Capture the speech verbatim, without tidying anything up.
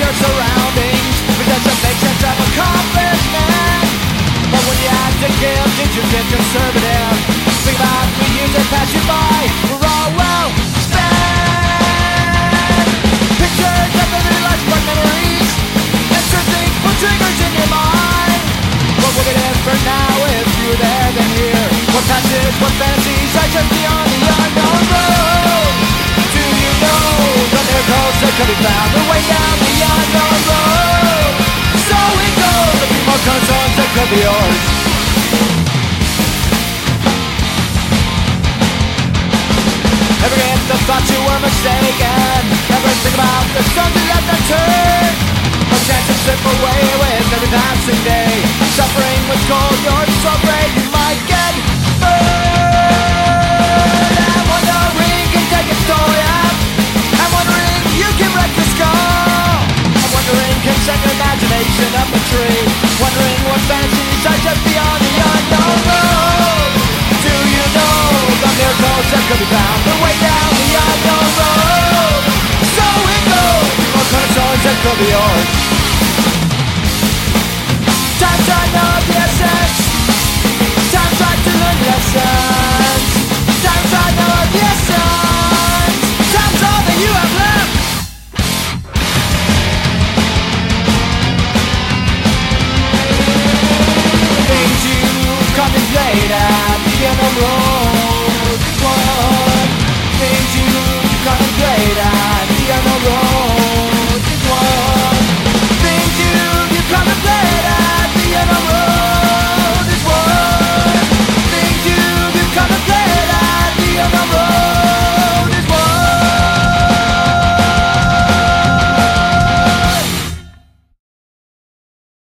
your surroundings. Possession makes sense of accomplishment. But when you act to give, did you get conservative? Think about the years that pass you by. We're all well spent. Pictures of the last fun memories. Interesting put triggers in your mind. But we'll get in for now if you're there then here. What passes, what fantasies are just beyond the unknown road. Do you know the miracles that could be found the way down the unknown road? So it goes, a few more concerns that could be yours. Never get the thought you were mistaken. Never think about the stones you left unturned. No chance to slip away with every passing day. Suffering was cold, you're so brave.